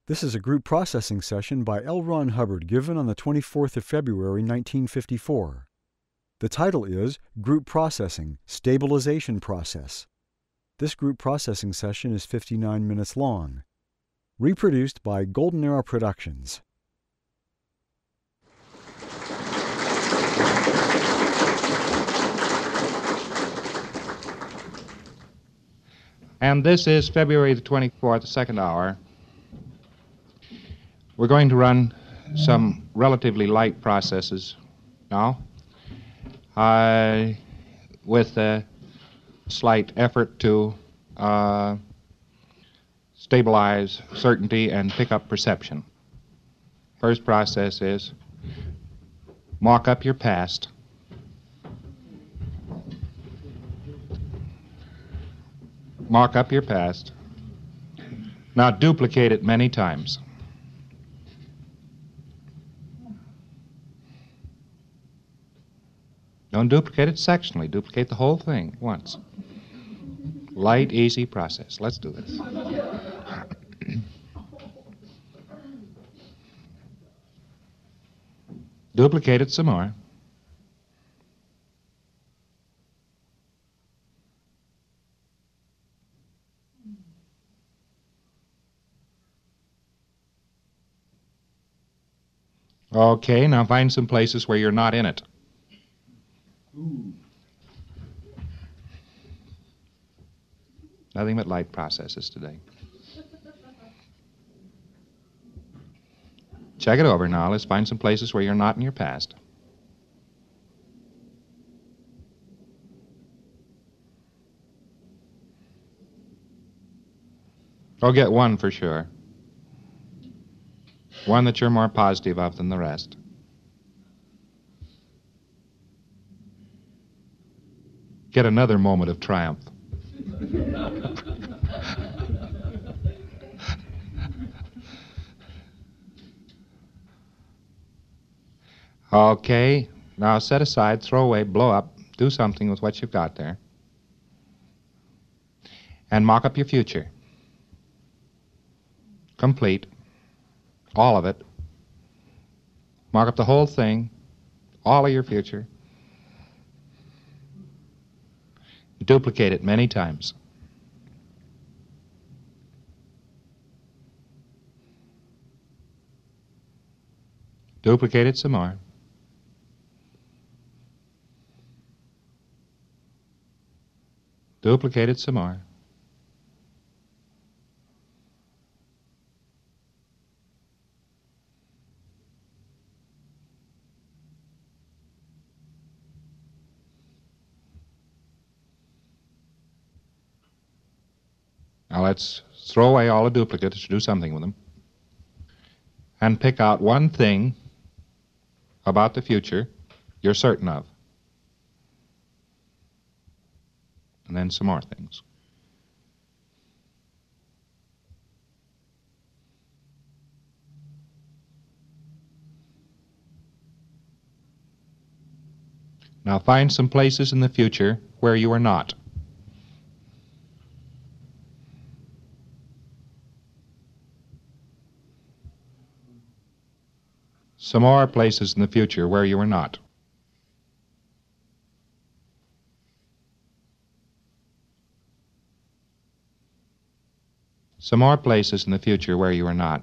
This is a group processing session by L. Ron Hubbard given on the 24th of February, 1954. The title is Group Processing, Stabilization Process. This group processing session is 59 minutes long. Reproduced by Golden Arrow Productions. And this is February the 24th, the second hour. We're going to run some relatively light processes now with a slight effort to stabilize certainty and pick up perception. First process is mock up your past. Mark up your past. Now duplicate it many times. Don't duplicate it sectionally. Duplicate the whole thing once. Light, easy process. Let's do this. Duplicate it some more. Okay, now find some places where you're not in it. Nothing but light processes today. Check it over now. Let's find some places where you're not in your past. Oh, get one for sure. One that you're more positive of than the rest. Get another moment of triumph. Okay, now set aside, throw away, blow up, do something with what you've got there. And mock up your future. Complete. All of it. Mark up the whole thing, all of your future. Duplicate it many times. Duplicate it some more. Duplicate it some more. Now let's throw away all the duplicates, do something with them, and pick out one thing about the future you're certain of. And then some more things. Now find some places in the future where you are not. Some more places in the future where you are not. Some more places in the future where you are not.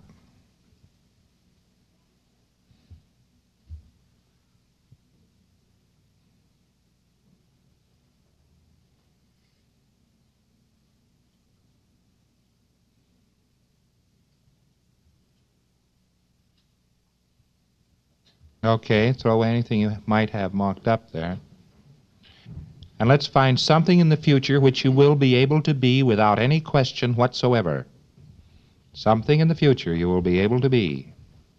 Okay, throw away anything you might have marked up there. And let's find something in the future which you will be able to be without any question whatsoever. Something in the future you will be able to be.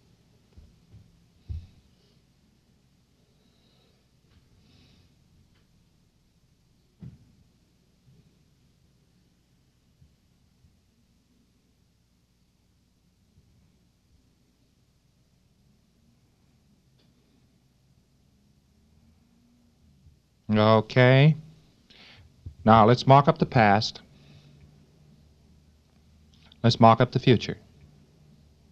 Okay. Now let's mock up the past. Let's mock up the future.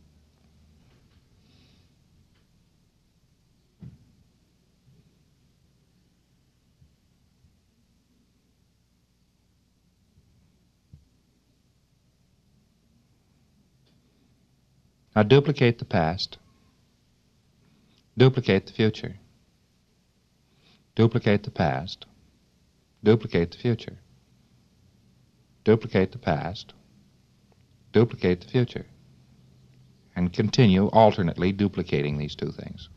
Now duplicate the past. Duplicate the future. Duplicate the past. Duplicate the future. Duplicate the past. Duplicate the future. And continue alternately duplicating these two things.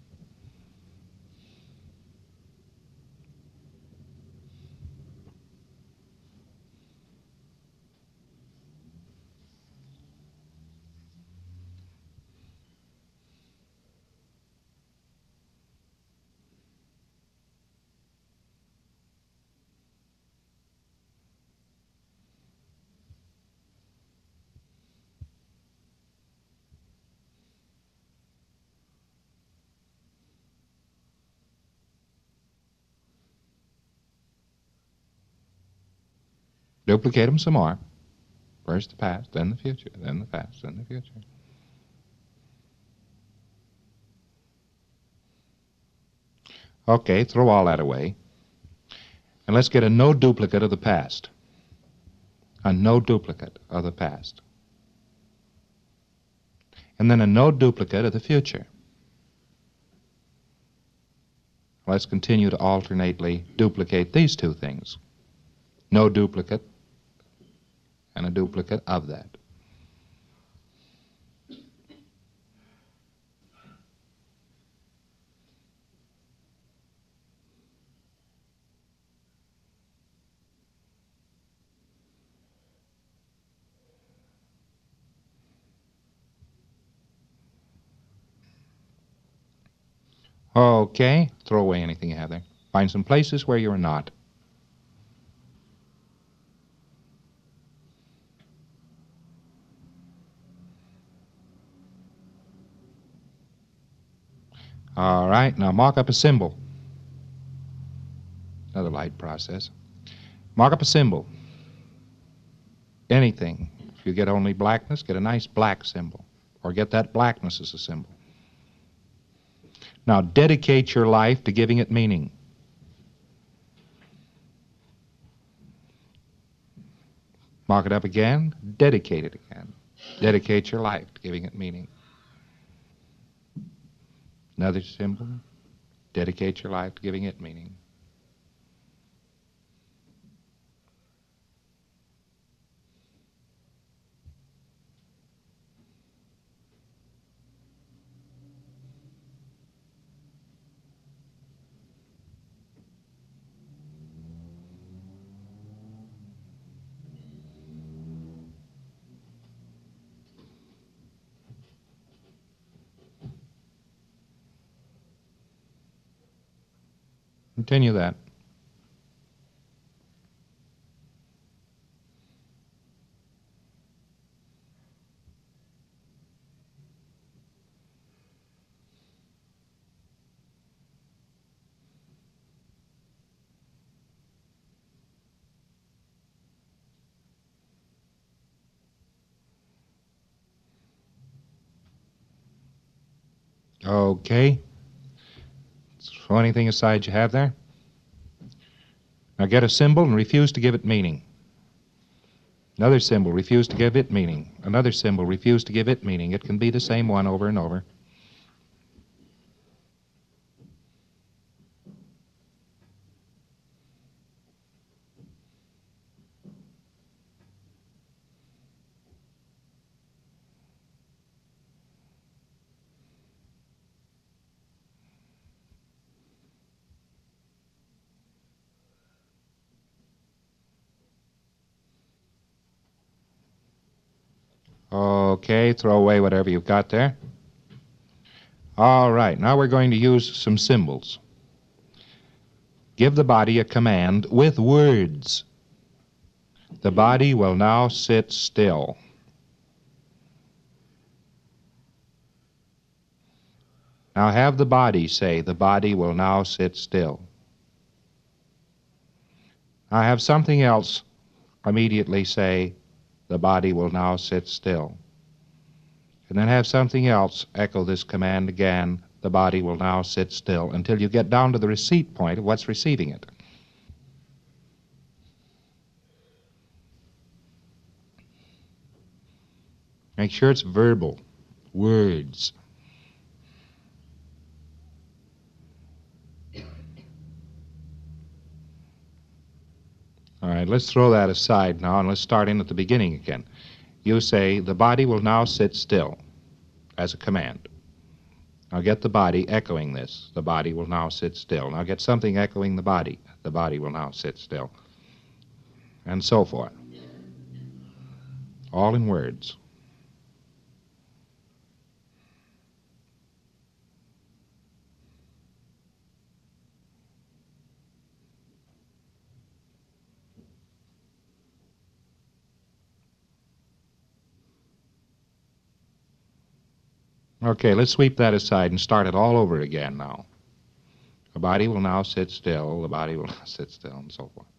Duplicate them some more. First the past, then the future, then the past, then the future. Okay, throw all that away. And let's get a no duplicate of the past. A no duplicate of the past. And then a no duplicate of the future. Let's continue to alternately duplicate these two things. No duplicate and a duplicate of that. Okay, throw away anything you have there. Find some places where you're not. All right, now mark up a symbol. Another light process. Mark up a symbol. Anything. If you get only blackness, get a nice black symbol. Or get that blackness as a symbol. Now dedicate your life to giving it meaning. Mark it up again. Dedicate it again. Dedicate your life to giving it meaning. Another symbol. Dedicate your life to giving it meaning. Continue that. Okay. Throw anything aside you have there. Now get a symbol and refuse to give it meaning. Another symbol, refuse to give it meaning. Another symbol, refuse to give it meaning. It can be the same one over and over. Okay, throw away whatever you've got there. All right, now we're going to use some symbols. Give the body a command with words. The body will now sit still. Now have the body say, the body will now sit still. Now have something else immediately say, the body will now sit still. And then have something else echo this command again, the body will now sit still, until you get down to the receipt point of what's receiving it. Make sure it's verbal. Words. All right, let's throw that aside now and let's start in at the beginning again. You say, the body will now sit still, as a command. Now get the body echoing this. The body will now sit still. Now get something echoing the body. The body will now sit still. And so forth. All in words. Okay, let's sweep that aside and start it all over again now. The body will now sit still, the body will now sit still, and so forth.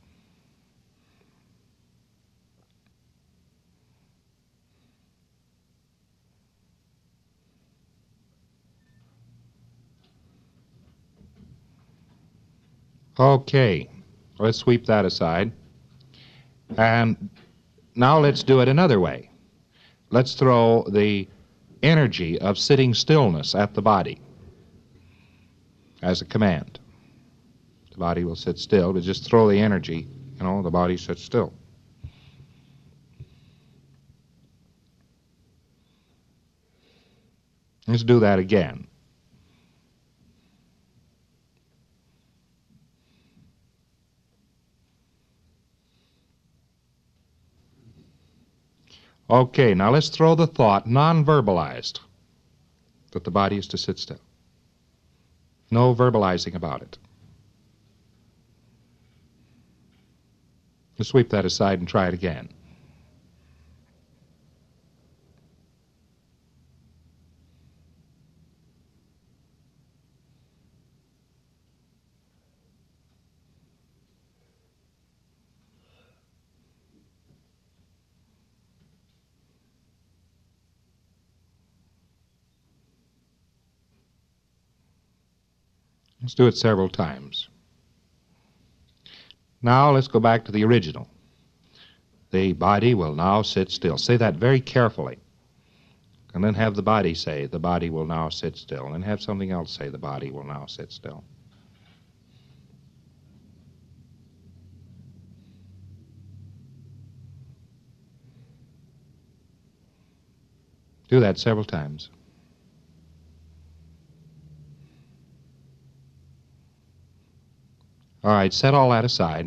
Okay, let's sweep that aside. And now let's do it another way. Let's throw the energy of sitting stillness at the body as a command. The body will sit still, but just throw the energy, the body sits still. Let's do that again. Okay, now let's throw the thought, non-verbalized, that the body is to sit still. No verbalizing about it. Let's sweep that aside and try it again. Let's do it several times. Now let's go back to the original. The body will now sit still. Say that very carefully. And then have the body say, the body will now sit still. And then have something else say, the body will now sit still. Do that several times. All right, set all that aside.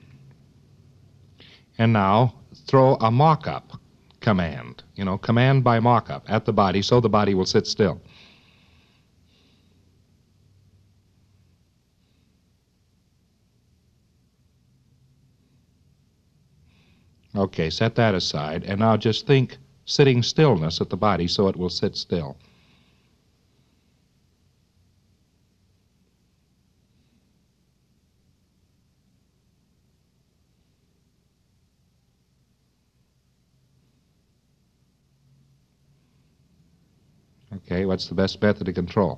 And now throw a mock-up command, command by mock-up at the body so the body will sit still. Okay, set that aside, and now just think sitting stillness at the body so it will sit still. Okay, what's the best method of control?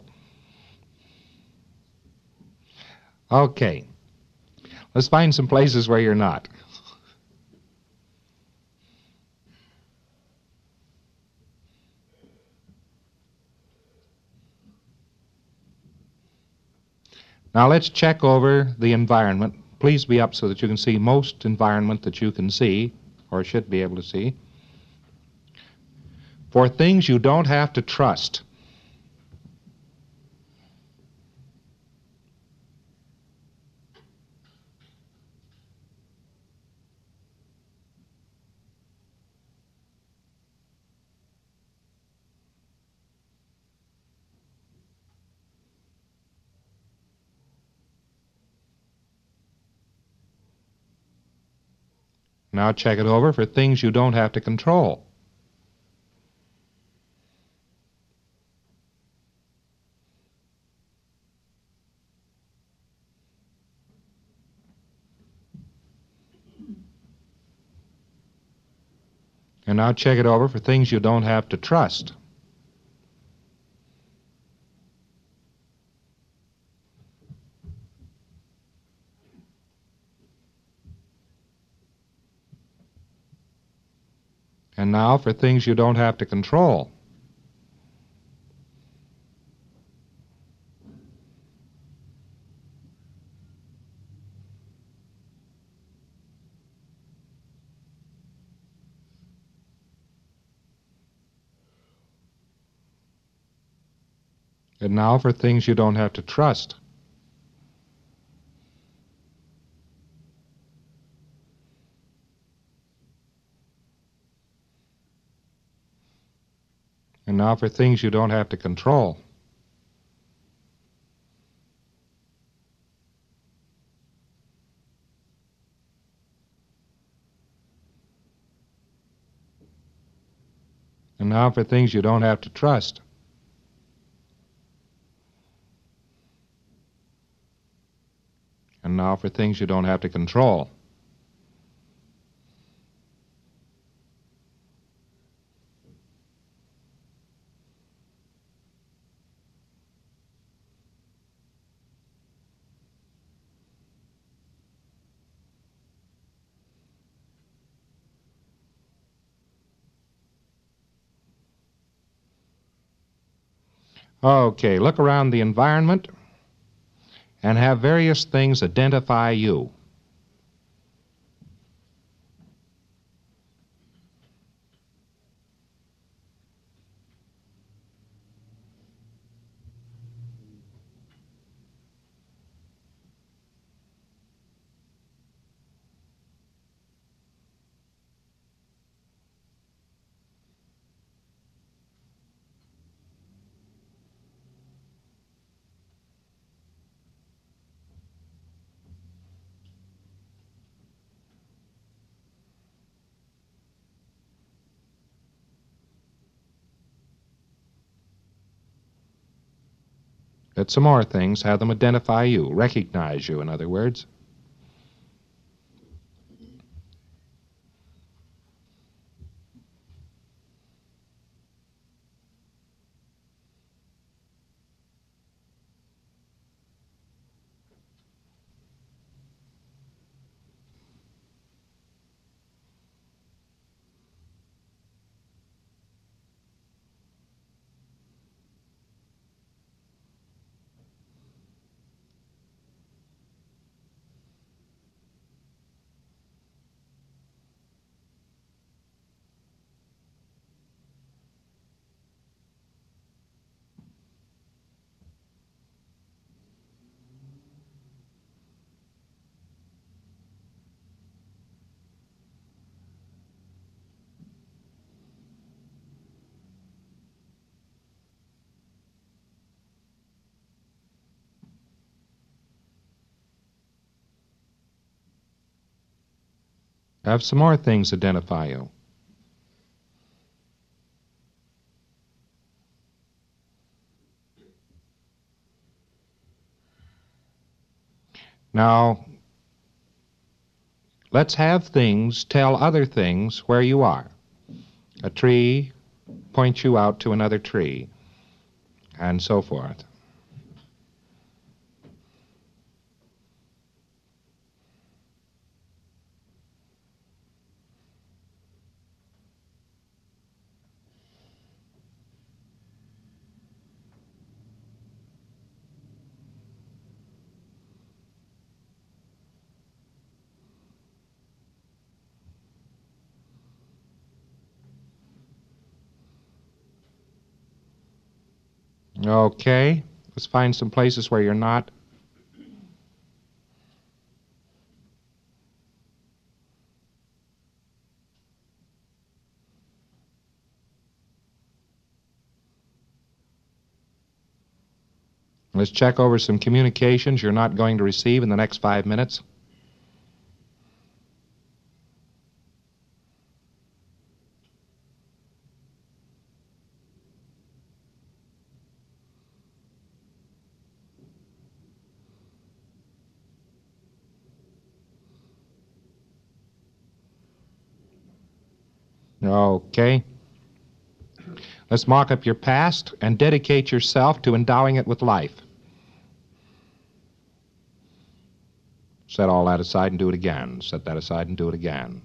Okay, let's find some places where you're not. Now let's check over the environment. Please be up so that you can see most environment that you can see, or should be able to see. For things you don't have to trust. Now check it over for things you don't have to control. And now check it over for things you don't have to trust. And now for things you don't have to control. And now for things you don't have to trust. And now for things you don't have to control. And now for things you don't have to trust. And now for things you don't have to control. Okay, look around the environment and have various things identify you. Get some more things, have them identify you, recognize you, in other words. Have some more things identify you. Now, let's have things tell other things where you are. A tree points you out to another tree, and so forth. Okay, let's find some places where you're not. Let's check over some communications you're not going to receive in the next 5 minutes. Okay. Let's mark up your past and dedicate yourself to endowing it with life. Set all that aside and do it again. Set that aside and do it again.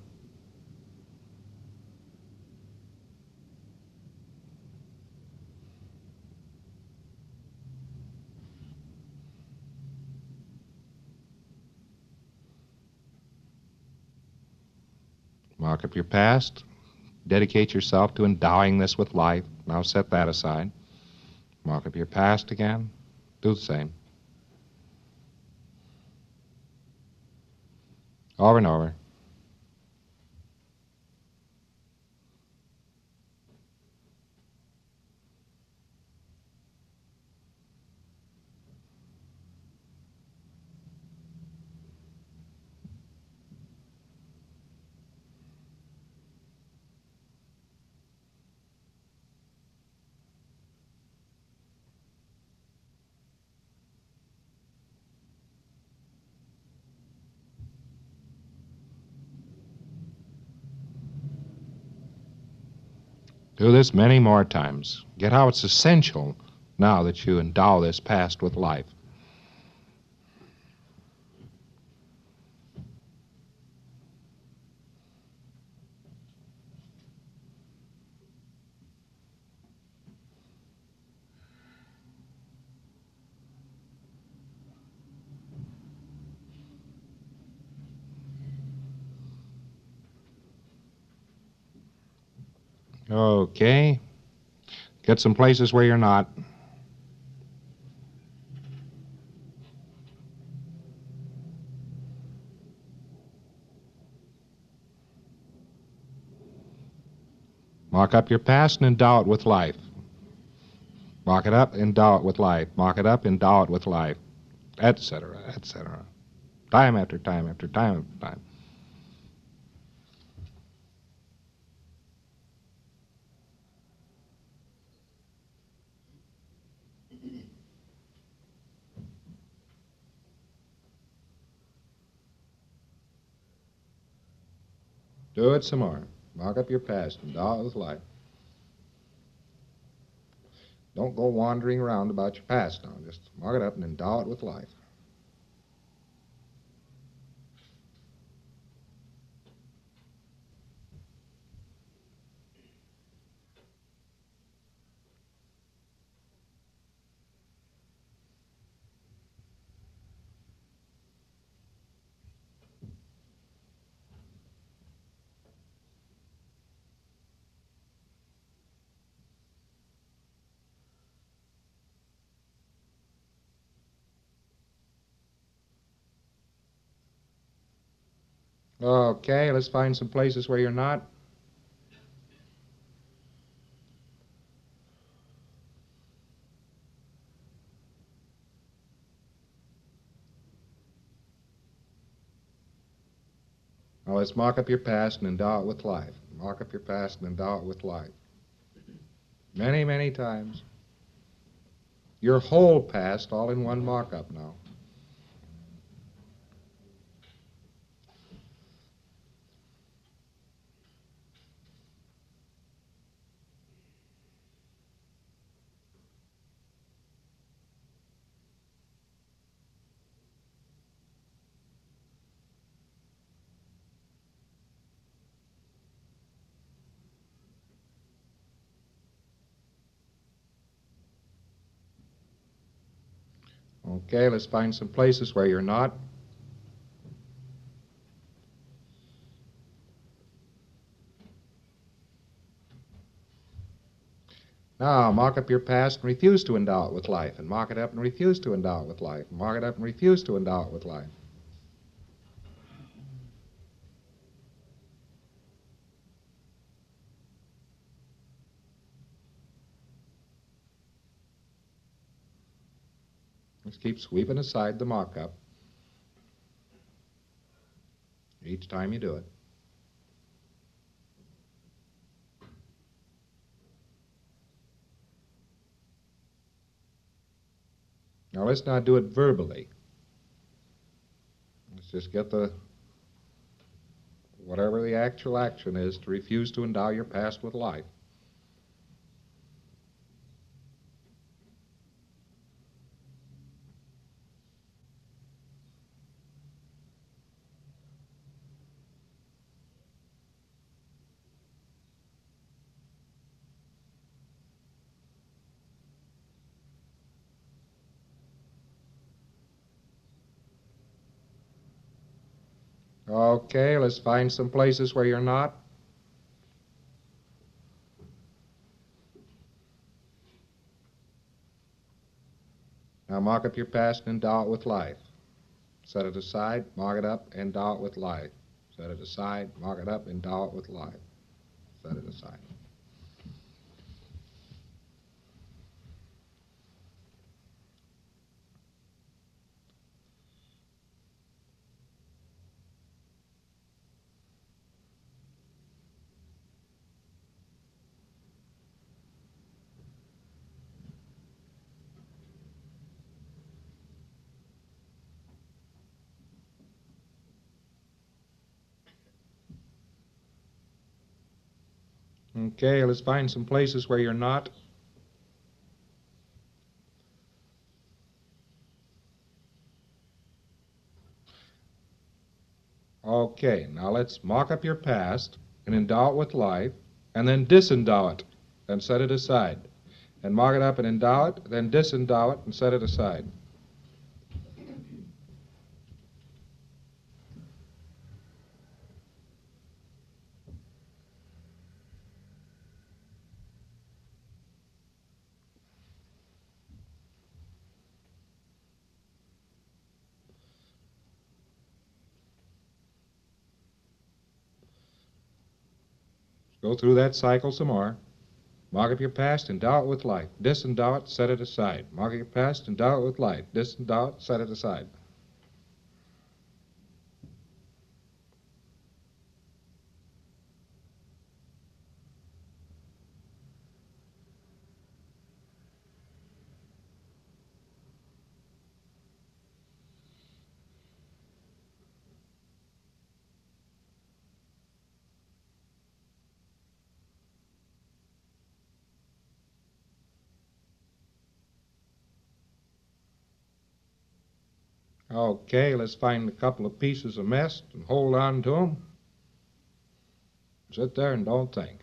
Mark up your past. Dedicate yourself to endowing this with life. Now set that aside. Mark up your past again. Do the same. Over and over. Do this many more times. Get how it's essential now that you endow this past with life. Okay. Get some places where you're not. Mark up your past and endow it with life. Mark it up, endow it with life. Mark it up, endow it with life, etc., etc. Time after time after time after time. Do it some more. Mark up your past and endow it with life. Don't go wandering around about your past now. Just mark it up and endow it with life. Okay, let's find some places where you're not. Now let's mark up your past and endow it with life. Mark up your past and endow it with life. Many, many times. Your whole past all in one markup now. Okay, let's find some places where you're not. Now, mark up your past and refuse to endow it with life, and mark it up and refuse to endow it with life, and mark it up and refuse to endow it with life. Just keep sweeping aside the markup each time you do it. Now, let's not do it verbally. Let's just get whatever the actual action is to refuse to endow your past with life. Okay, let's find some places where you're not. Now mark up your past and endow it with life. Set it aside, mark it up, endow it with life. Set it aside, mark it up, endow it with life. Set it aside. Okay, let's find some places where you're not. Okay, now let's mark up your past and endow it with life, and then disendow it and set it aside. And mark it up and endow it, then disendow it and set it aside. Go through that cycle some more. Mark up your past, endow it with life. Disendow it, set it aside. Mark up your past, endow it with life. Disendow it, set it aside. Okay, let's find a couple of pieces of mist and hold on to them. Sit there and don't think.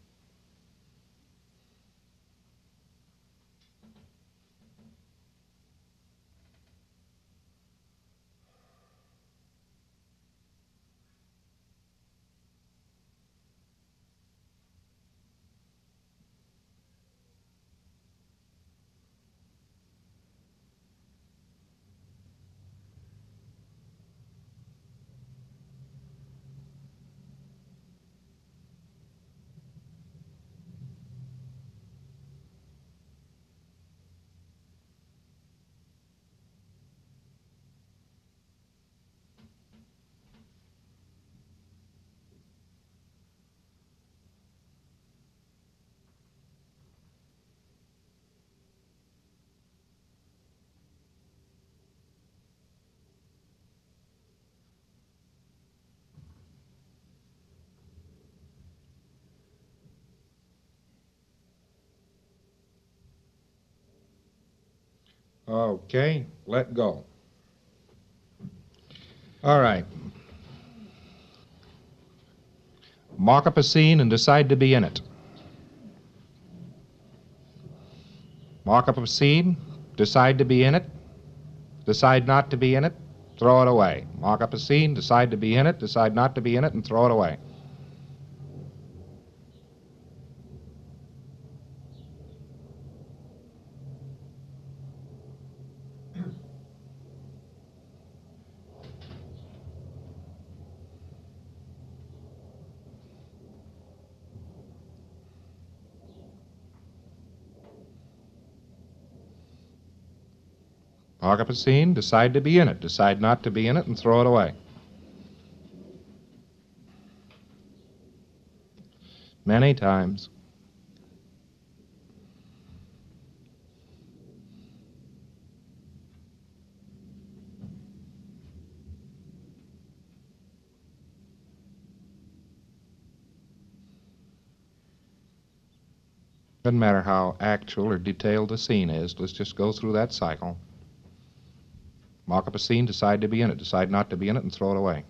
Okay, let go. All right. Mark up a scene and decide to be in it. Mark up a scene, decide to be in it, decide not to be in it, throw it away. Mark up a scene, decide to be in it, decide not to be in it, and throw it away. Mark up a scene, decide to be in it, decide not to be in it, and throw it away. Many times. Doesn't matter how actual or detailed the scene is, let's just go through that cycle. Mark up a scene, decide to be in it, decide not to be in it, and throw it away.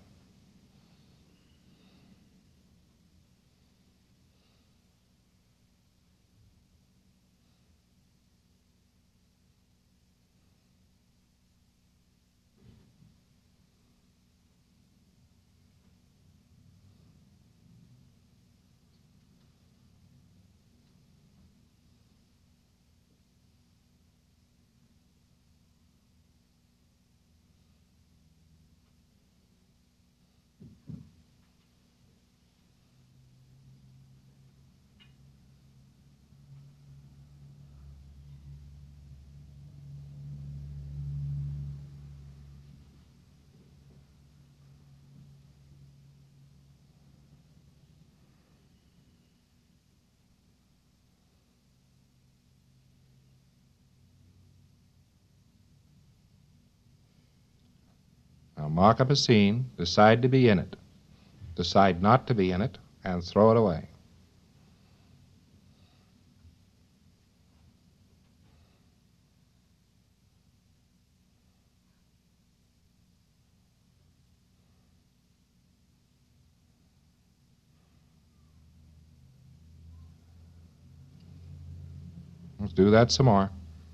mock up a scene, decide to be in it, decide not to be in it, and throw it away. Let's do that some more.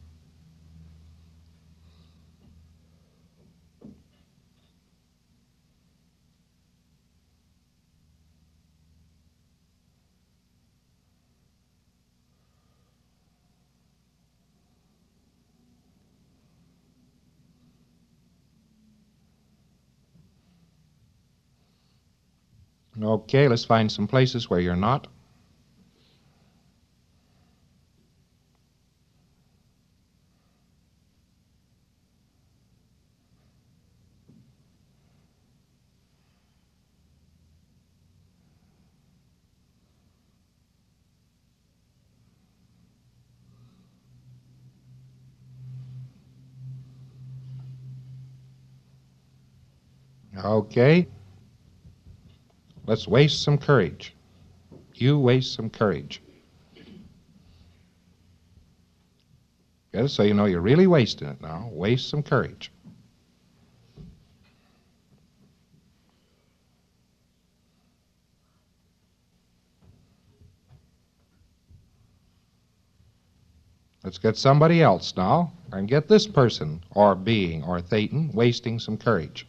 Okay, let's find some places where you're not. Okay, let's waste some courage. You waste some courage. Get it? So you know you're really wasting it now. Waste some courage. Let's get somebody else now and get this person or being or Thetan wasting some courage.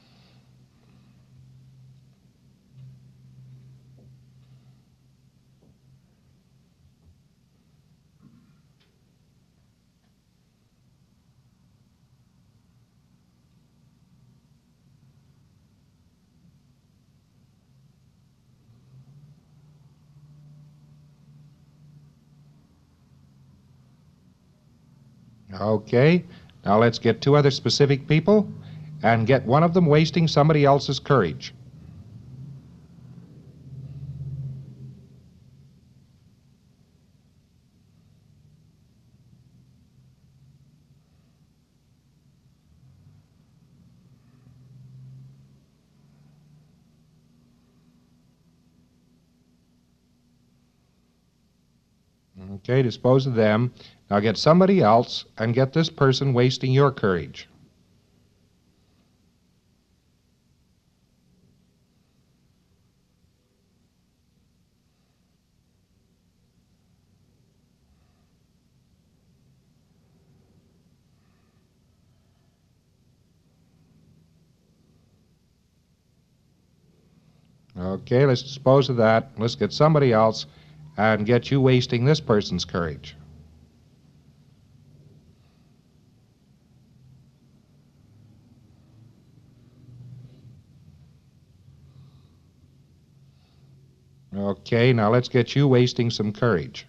Okay, now let's get two other specific people and get one of them wasting somebody else's courage. Okay, dispose of them. Now get somebody else and get this person wasting your courage. Okay, let's dispose of that. Let's get somebody else and get you wasting this person's courage. Okay, now let's get you wasting some courage.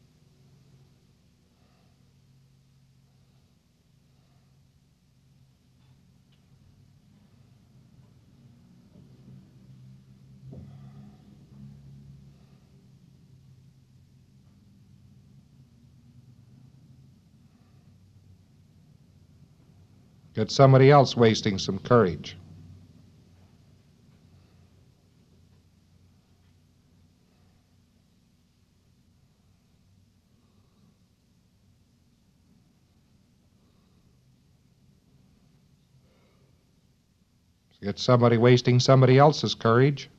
Get somebody else wasting some courage. Get somebody wasting somebody else's courage.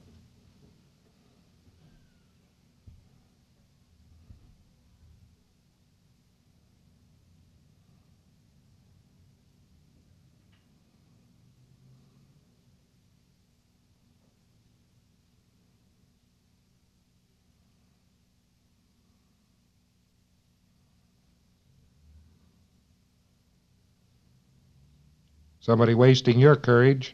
Somebody wasting your courage.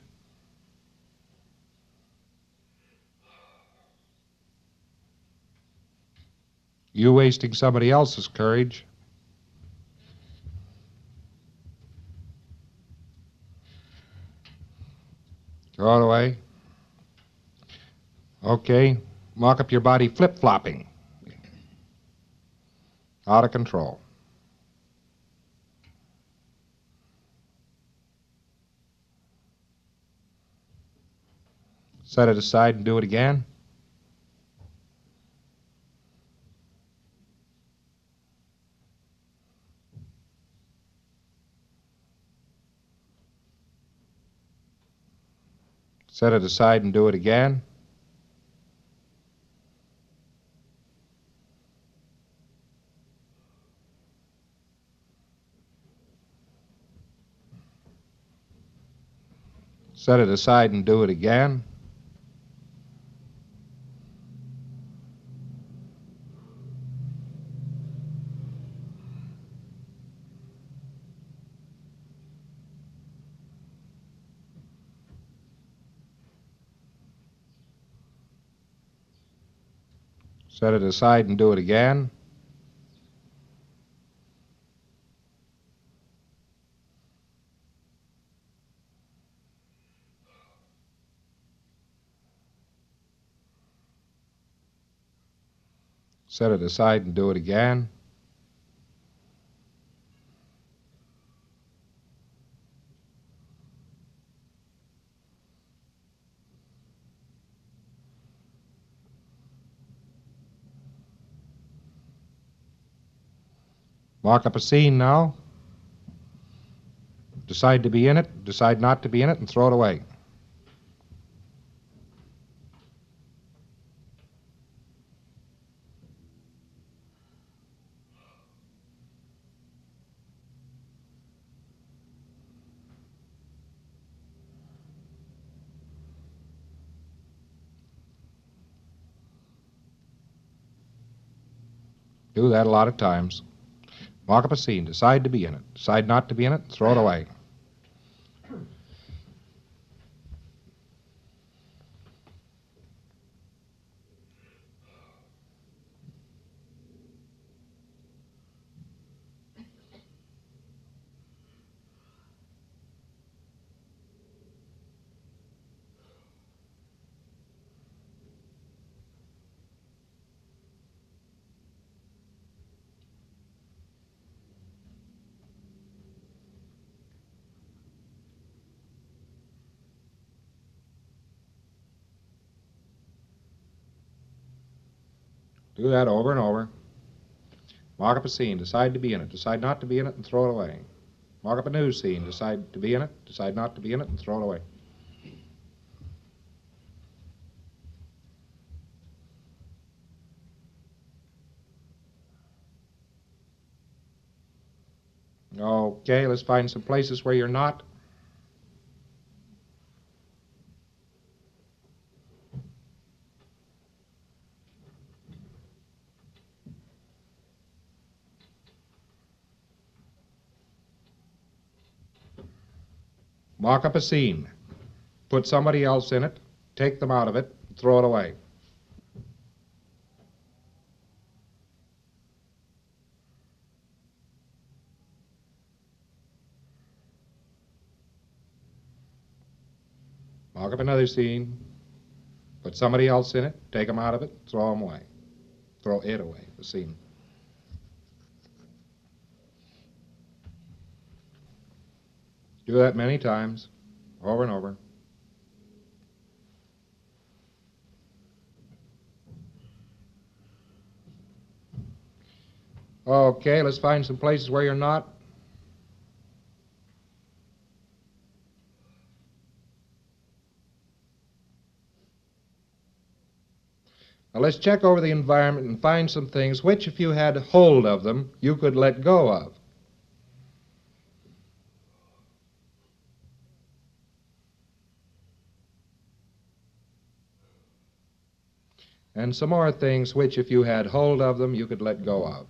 You wasting somebody else's courage. Throw it away. Okay, mock up your body flip-flopping. Out of control. Set it aside and do it again. Set it aside and do it again. Set it aside and do it again. Set it aside and do it again. Set it aside and do it again. Mark up a scene now. Decide to be in it, decide not to be in it, and throw it away. Do that a lot of times. Mark up a scene, decide to be in it, decide not to be in it, and throw it away. Do that over and over. Mark up a scene, decide to be in it, decide not to be in it, and throw it away. Mark up a new scene, decide to be in it, decide not to be in it, and throw it away. Okay, let's find some places where you're not. Mark up a scene. Put somebody else in it, take them out of it, throw it away. Mark up another scene. Put somebody else in it, take them out of it, throw them away. Throw it away, the scene. Do that many times, over and over. Okay, let's find some places where you're not. Now let's check over the environment and find some things which, if you had hold of them, you could let go of. And some more things which, if you had hold of them, you could let go of.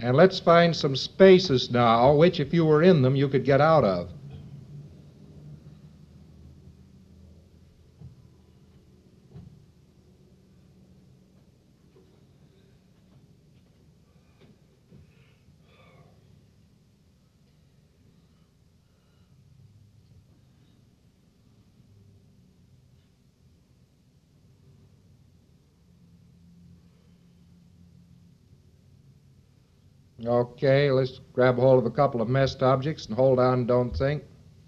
And let's find some spaces now, which if you were in them, you could get out of. Okay, let's grab hold of a couple of messed objects and hold on, don't think.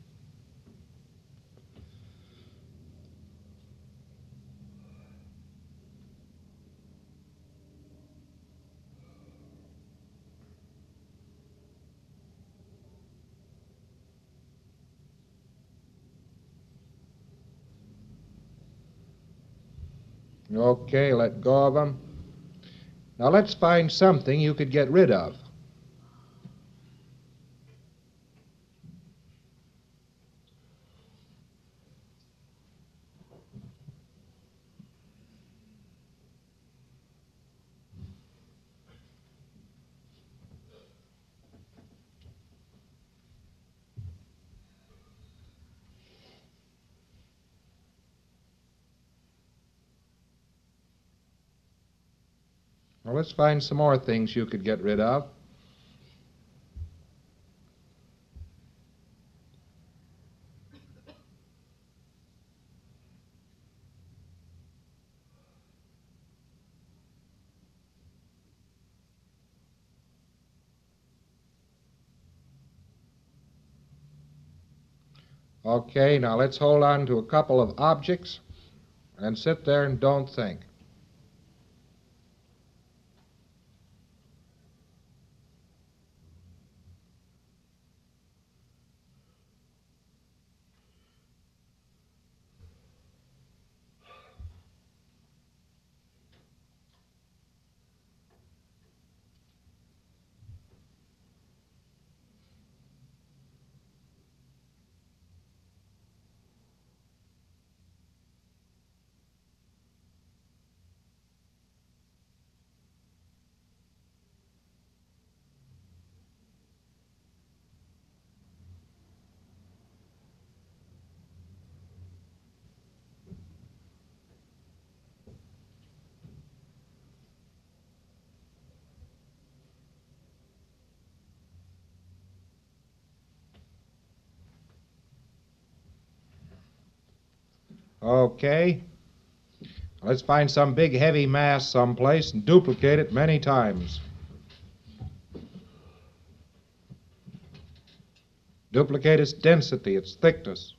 Okay, let go of them. Now let's find something you could get rid of. Now let's find some more things you could get rid of. Okay, now let's hold on to a couple of objects and sit there and don't think. Okay, let's find some big heavy mass someplace and duplicate it many times. Duplicate its density, its thickness.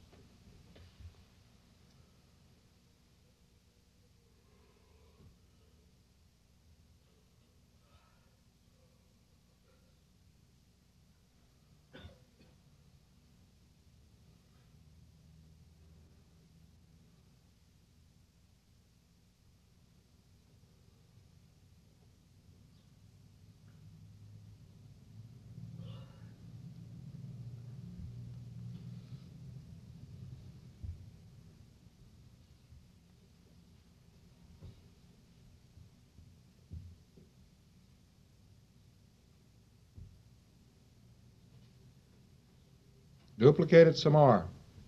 Duplicate it some more.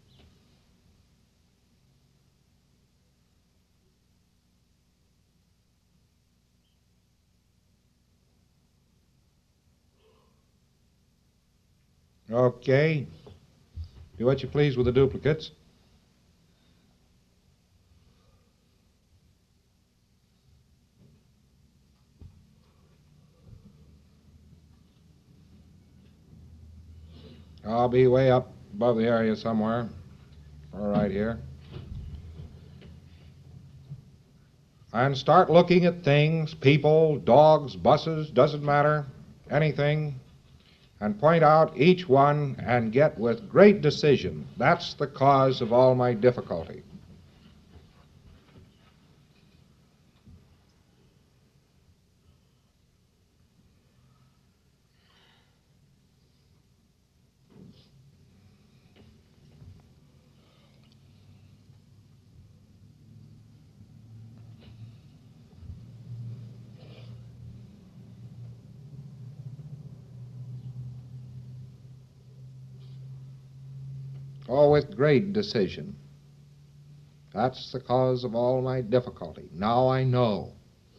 Okay, do what you please with the duplicates. I'll be way up above the area somewhere, or right here. And start looking at things, people, dogs, buses, doesn't matter, anything, and point out each one and get with great decision. That's the cause of all my difficulty. Oh, with great decision. That's the cause of all my difficulty. Now I know.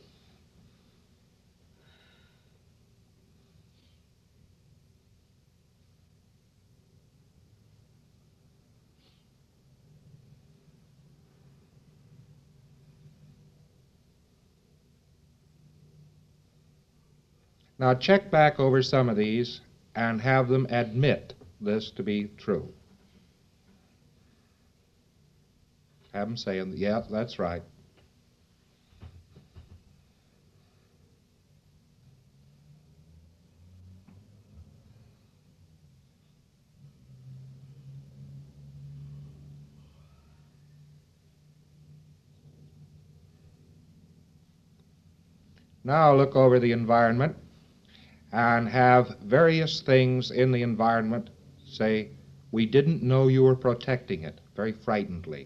Now check back over some of these and have them admit this to be true. Have them say, yeah, that's right. Now look over the environment and have various things in the environment say, we didn't know you were protecting it, very frightenedly.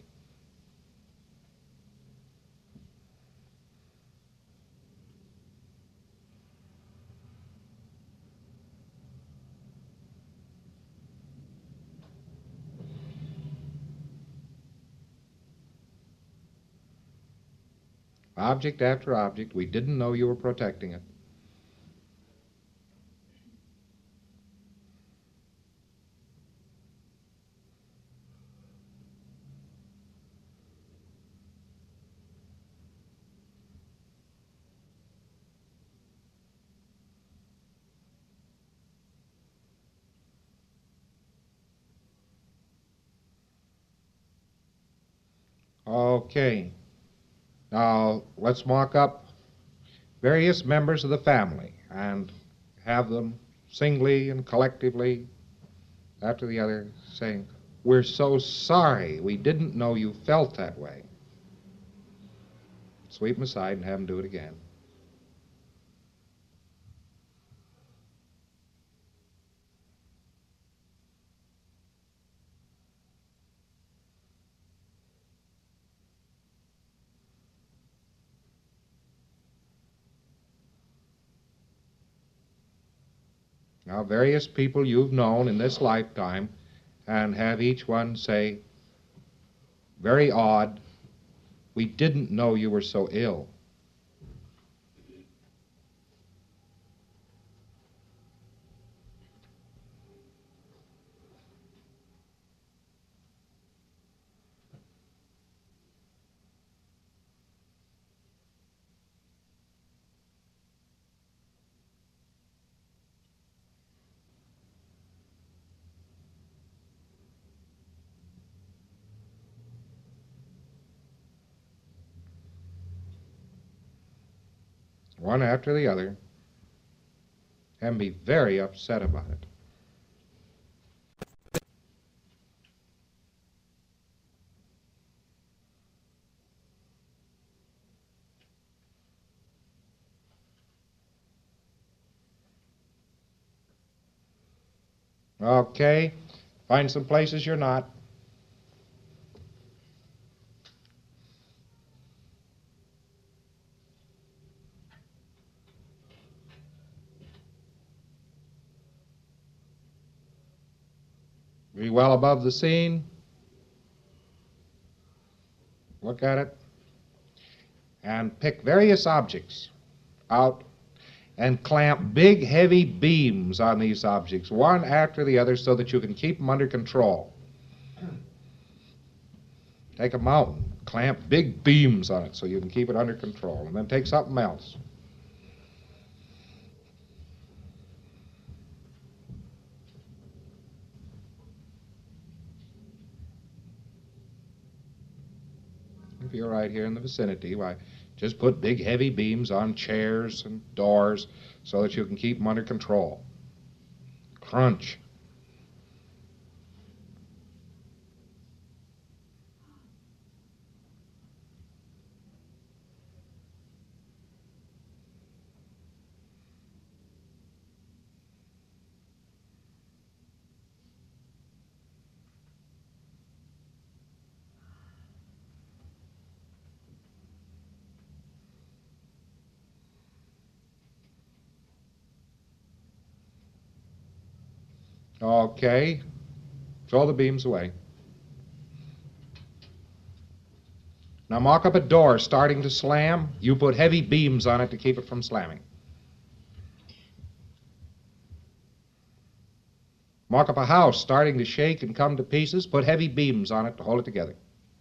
Object after object, we didn't know you were protecting it. Okay. Now let's mark up various members of the family and have them singly and collectively after the other saying, we're so sorry. We didn't know you felt that way. Sweep them aside and have them do it again. Now, various people you've known in this lifetime, and have each one say, very odd, we didn't know you were so ill. One after the other, and be very upset about it. Okay, find some places you're not. Be well above the scene. Look at it. And pick various objects out and clamp big, heavy beams on these objects, one after the other, so that you can keep them under control. Take a mountain, clamp big beams on it so you can keep it under control, and then take something else. If you're right here in the vicinity, why, just put big, heavy beams on chairs and doors so that you can keep them under control. Crunch. Okay, throw the beams away. Now mark up a door starting to slam. You put heavy beams on it to keep it from slamming. Mark up a house starting to shake and come to pieces. Put heavy beams on it to hold it together.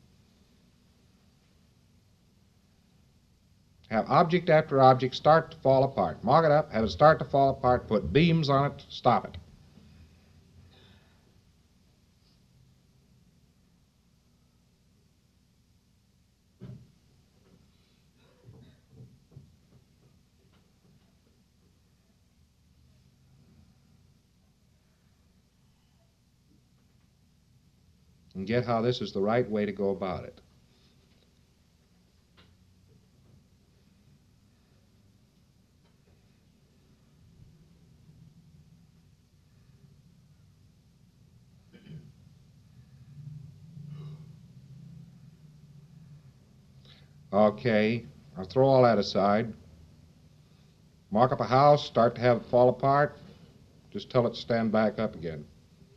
Have object after object start to fall apart. Mark it up, have it start to fall apart, put beams on it, stop it. And get how this is the right way to go about it. Okay, I'll throw all that aside. Mark up a house, start to have it fall apart, just tell it to stand back up again.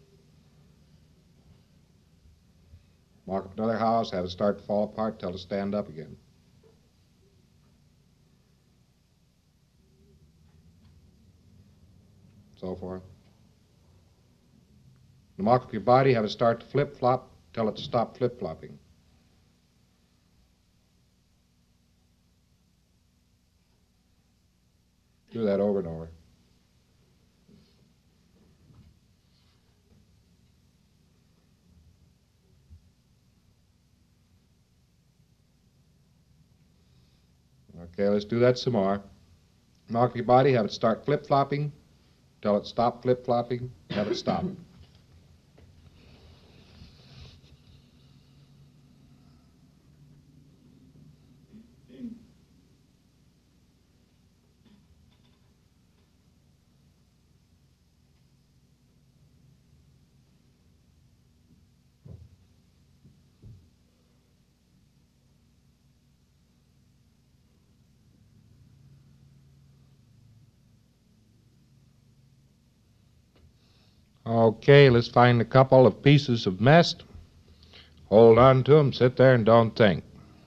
Mark up another house, have it start to fall apart, tell it to stand up again. So forth. Now mark up your body, have it start to flip-flop, tell it to stop flip-flopping. Do that over and over. Okay, let's do that some more. Mark your body, have it start flip-flopping, tell it stop flip-flopping, have it stop. Okay, let's find a couple of pieces of mess. Hold on to them, sit there and don't think.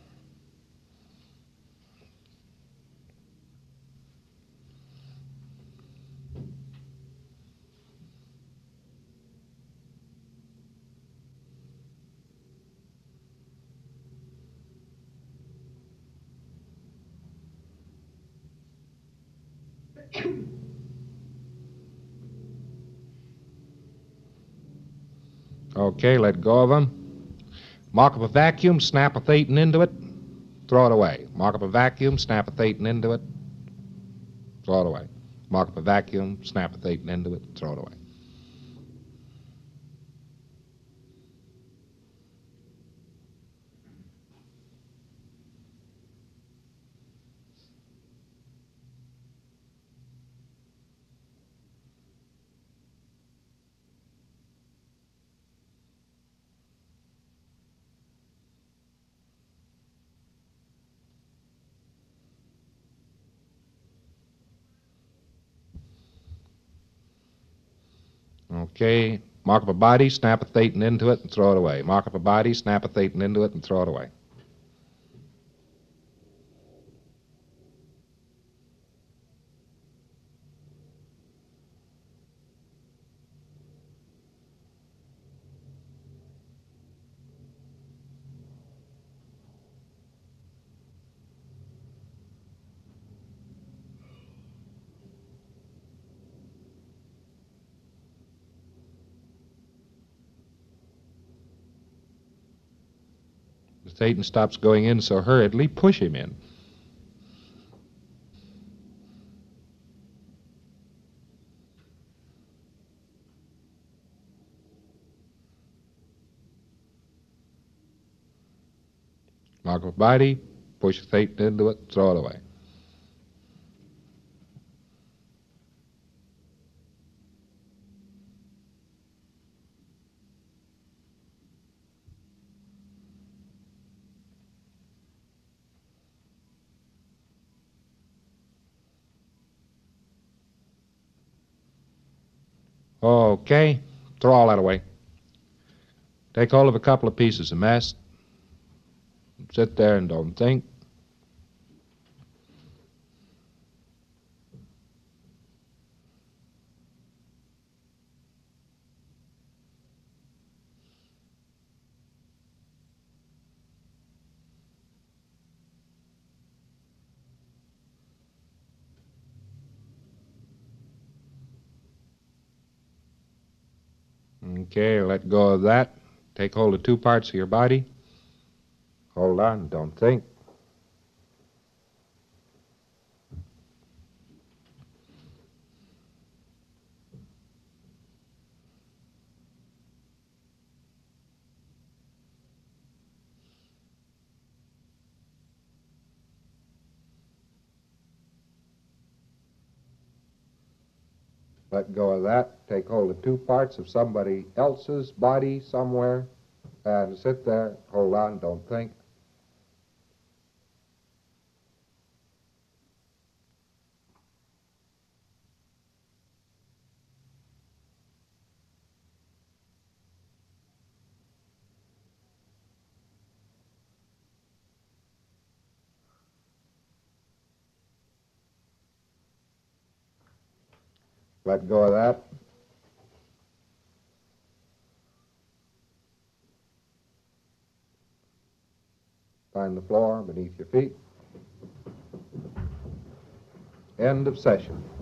Okay, let go of them. Mark up a vacuum, snap a Thetan into it, throw it away. Mark up a vacuum, snap a Thetan into it, throw it away. Mark up a vacuum, snap a Thetan into it, throw it away. Okay, mark up a body, snap a Thetan into it, and throw it away. Mark up a body, snap a Thetan into it, and throw it away. If Thetan stops going in so hurriedly, push him in. Mark up a body, push the Thetan into it, throw it away. Okay, throw all that away. Take hold of a couple of pieces of mess. Sit there and don't think. Okay, let go of that. Take hold of two parts of your body. Hold on, don't think. Let go of that. Take hold of two parts of somebody else's body somewhere and sit there. Hold on, don't think. Let go of that. Find the floor beneath your feet. End of session.